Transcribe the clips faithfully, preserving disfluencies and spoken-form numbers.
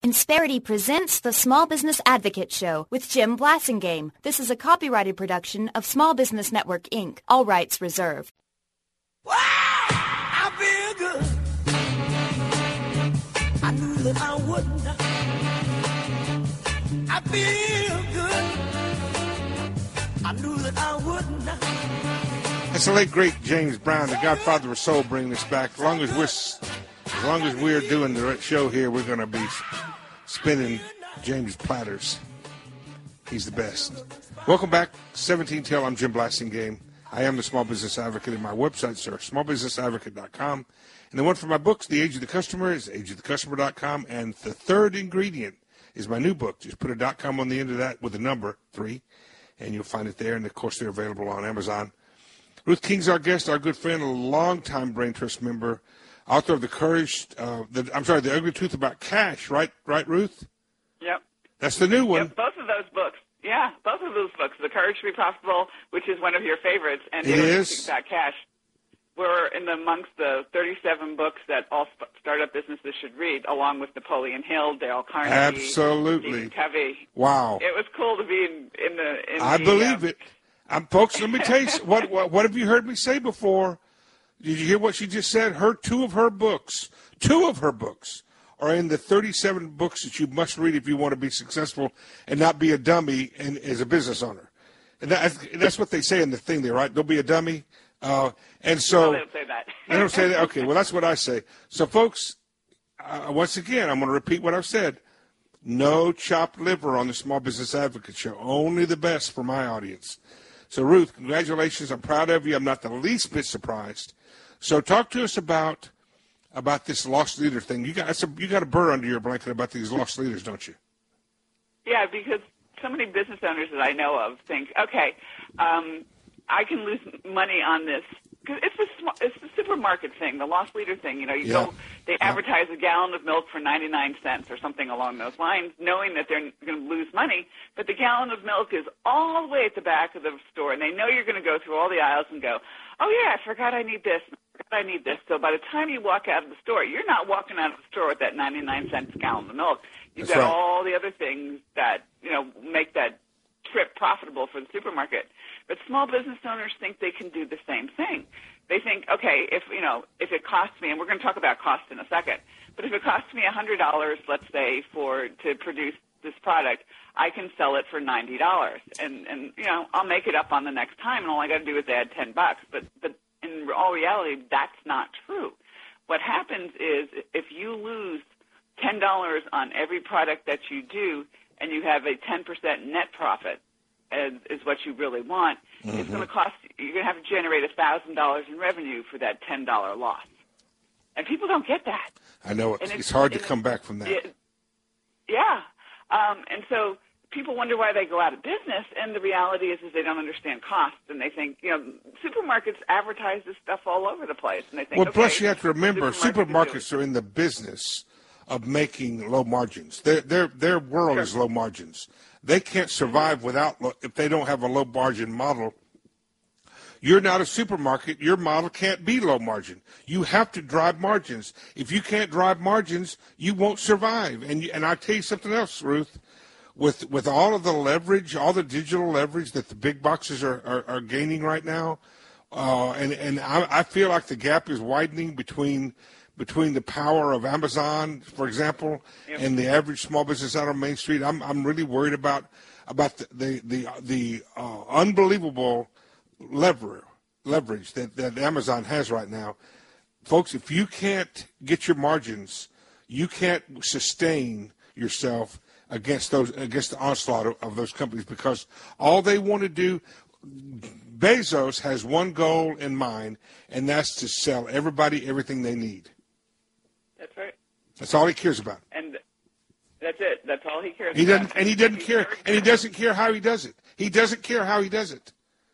Insperity presents the Small Business Advocate Show with Jim Blasingame. This is a copyrighted production of Small Business Network, Incorporated. All rights reserved. Wow, I feel good. I knew that I wouldn't. I feel good. I knew that I wouldn't. That's the late great James Brown, the Godfather of Soul, bringing us back. As long as we're, as long as we're doing the show here, we're going to be spinning James platters. He's the best. Welcome back, seventeen Till. I'm Jim Blasingame. I am the Small Business Advocate, and my website, sir, small business advocate dot com. And the one for my books, The Age of the Customer, is age of the customer dot com. And The Third Ingredient is my new book. Just put a .com on the end of that with the number three, and you'll find it there. And, of course, they're available on Amazon. Ruth King's our guest, our good friend, a longtime Brain Trust member, author of The Courage, uh, the, I'm sorry, The Ugly Truth About Cash, right, right, Ruth? Yep. That's the new one. Yep, both of those books. Yeah, both of those books, The Courage to be Profitable, which is one of your favorites, and it The Ugly is. Truth About Cash, were in the, amongst the thirty-seven books that all sp- startup businesses should read, along with Napoleon Hill, Dale Carnegie, Absolutely. Stephen Covey. Wow. It was cool to be in, in the. In I the, believe um, it. Um, folks, let me tell you, what, what what have you heard me say before? Did you hear what she just said? Her two of her books, two of her books are in the thirty-seven books that you must read if you want to be successful and not be a dummy and, as a business owner. And that, that's what they say in the thing there, right? Don't be a dummy. Uh, and so no, they don't say that. They don't say that? Okay, well, that's what I say. So, folks, uh, once again, I'm going to repeat what I've said. No chopped liver on the Small Business Advocate Show. Only the best for my audience. So, Ruth, congratulations. I'm proud of you. I'm not the least bit surprised. So talk to us about about this lost leader thing. You got that's a, you got a burr under your blanket about these lost leaders, don't you? Yeah, because so many business owners that I know of think, okay, um, I can lose money on this. Cause it's the sm- it's the supermarket thing, the lost leader thing. You know, you Yeah. go, they advertise a gallon of milk for ninety-nine cents or something along those lines, knowing that they're going to lose money. But the gallon of milk is all the way at the back of the store, and they know you're going to go through all the aisles and go, oh yeah, I forgot I need this. I forgot I need this. So by the time you walk out of the store, you're not walking out of the store with that ninety-nine cents gallon of milk. You've That's got right. all the other things that you know make that trip profitable for the supermarket. But small business owners think they can do the same thing. They think, okay, if you know, if it costs me, and we're going to talk about cost in a second, but if it costs me one hundred dollars, let's say, for to produce this product, I can sell it for ninety dollars, and and you know, I'll make it up on the next time, and all I got to do is add ten bucks. But but in all reality, that's not true. What happens is if you lose ten dollars on every product that you do, and you have a ten percent net profit, as is what you really want, mm-hmm. it's going to cost, you're going to have to generate one thousand dollars in revenue for that ten dollars loss. And people don't get that. I know it. And It's, it's hard to it's, come back from that. It, yeah. Um, and so people wonder why they go out of business, and the reality is, is they don't understand cost, and they think, you know, supermarkets advertise this stuff all over the place, and they think, Well, okay, plus you have to remember, supermarkets, supermarkets are in the business of making low margins. Their their their world Sure. is low margins. They can't survive without lo- if they don't have a low margin model. You're not a supermarket. Your model can't be low margin. You have to drive margins. If you can't drive margins, you won't survive. And you, and I'll tell you something else, Ruth. With with all of the leverage, all the digital leverage that the big boxes are, are, are gaining right now, uh, and and I, I feel like the gap is widening between between the power of Amazon, for example, Yep. and the average small business out on Main Street. I'm I'm really worried about about the the the, the uh, unbelievable lever leverage that, that Amazon has right now. Folks, if you can't get your margins, you can't sustain yourself against those against the onslaught of, of those companies, because all they want to do, Bezos has one goal in mind, and that's to sell everybody everything they need. That's right. That's all he cares about. And that's it. That's all he cares He about. doesn't, and he doesn't He's care, never and he doesn't care how he does it. He doesn't care how he does it.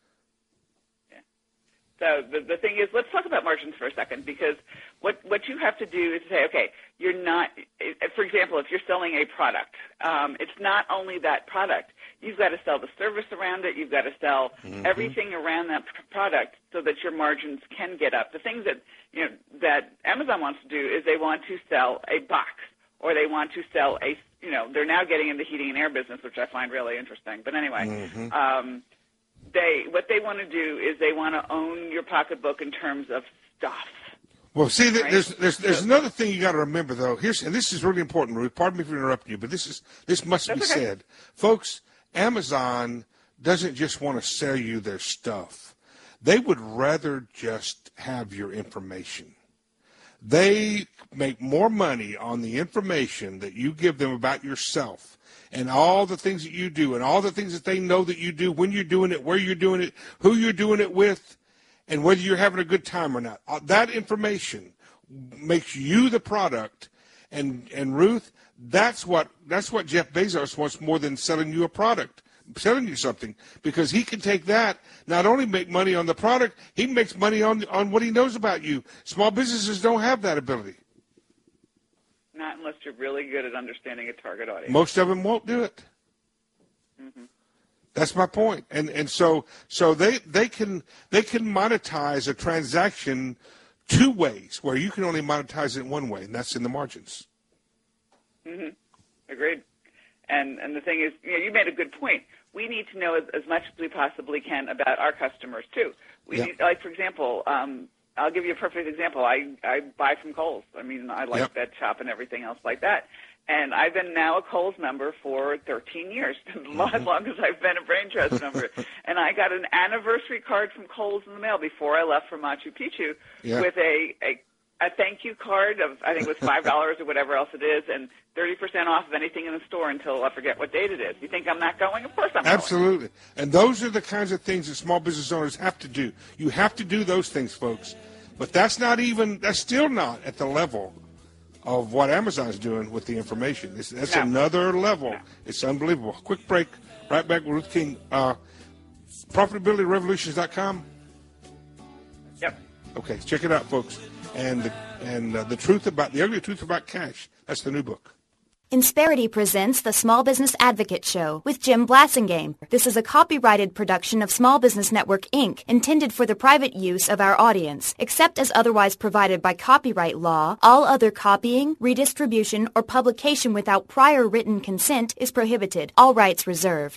So the, the thing is, let's talk about margins for a second, because what, what you have to do is say, okay, you're not, for example, if you're selling a product, um, it's not only that product. You've got to sell the service around it. You've got to sell mm-hmm. everything around that p- product so that your margins can get up. The things that, you know, that Amazon wants to do is they want to sell a box or they want to sell a, you know, they're now getting in the heating and air business, which I find really interesting. But anyway, mm-hmm. um, they what they want to do is they want to own your pocketbook in terms of stuff. Well, see, right? there's there's there's another thing you got to remember though. Here's and this is really important, Ruth. Pardon me for interrupting you, but this is this must That's be okay. said, folks. Amazon doesn't just want to sell you their stuff. They would rather just have your information. They make more money on the information that you give them about yourself and all the things that you do and all the things that they know that you do, when you're doing it, where you're doing it, who you're doing it with, and whether you're having a good time or not. That information makes you the product. And and Ruth, that's what that's what Jeff Bezos wants more than selling you a product, selling you something, because he can take that, not only make money on the product, he makes money on on what he knows about you. Small businesses don't have that ability. Not unless you're really good at understanding a target audience. Most of them won't do it. Mm-hmm. That's my point. And and so so they they can they can monetize a transaction two ways, where you can only monetize it one way, and that's in the margins. Mm-hmm. Agreed. And and the thing is, you know, you made a good point. We need to know as, as much as we possibly can about our customers too. We Yep. need, like, for example, um, I'll give you a perfect example. I I buy from Kohl's. I mean, I like Yep. that shop and everything else like that. And I've been now a Kohl's member for thirteen years, as long as I've been a Brain Trust member. And I got an anniversary card from Kohl's in the mail before I left for Machu Picchu Yeah. with a, a a thank you card of, I think it was five dollars or whatever else it is, and thirty percent off of anything in the store until I forget what date it is. You think I'm not going? Of course I'm going. Absolutely. And those are the kinds of things that small business owners have to do. You have to do those things, folks. But that's not even, that's still not at the level of what Amazon's doing with the information. It's, that's No. another level. No. It's unbelievable. Quick break. Right back with Ruth King. Uh, profitability revolutions dot com. Yep. Okay, check it out, folks. And the, and uh, the truth about the ugly truth about cash. That's the new book. Insperity presents the Small Business Advocate Show with Jim Blassingame. This is a copyrighted production of Small Business Network, Incorporated, intended for the private use of our audience. Except as otherwise provided by copyright law, all other copying, redistribution, or publication without prior written consent is prohibited. All rights reserved.